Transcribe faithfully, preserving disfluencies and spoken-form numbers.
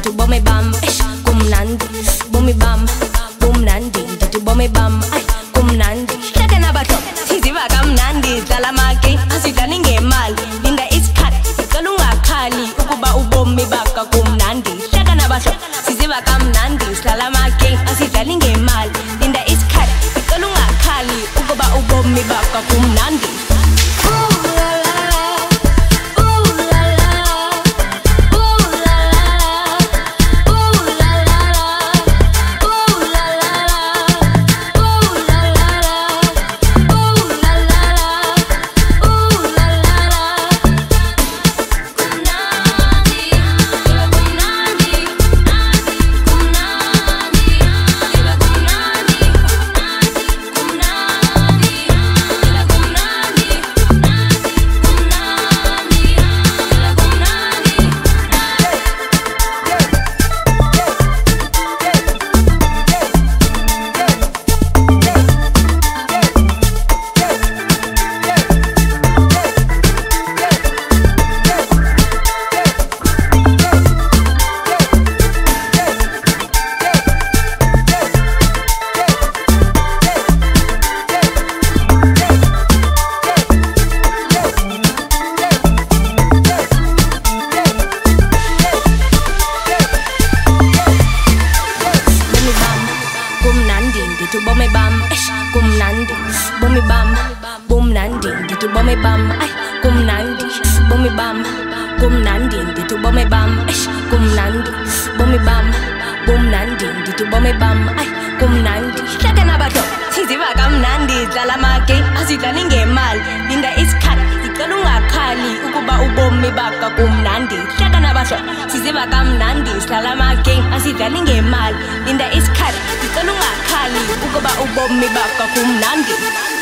ndithi ubomi bam eish kumnandi bomi bam kumnandi ndithi ubomi bam ay kumnandi hleke nabahlobo siziva kamnandi dlala amake asidlali ngemali linda isikhathi sicela ungakhali ukuba ubomi baka kumnandi hleke nabahlobo siziva kamnandi sidlala amake asidlali ngemali linda isikhathi sicela ungakhali ukuba ubomi baka kumnandi. Bomi bam, eish, kumnandi, bomi bam, kumnandi, ndithi bomi bam, ay, kumnandi, bomi bam, kumnandi, ndithi bomi bam, eish, kumnandi, bomi bam, kumnandi, ndithi bomi bam, ay, kumnandi. Hleke nabahlobo siziva kamnandi dlala amake asidlali ngemali linda isikhathi sicela ungakhali ukuba ubomi baka kumnandi. Hleke nabahlobo siziva kamnandi sidlala amake asidlali ngemali linda isikhathi sicela ungakhali ukuba ubomi baka kumnandi.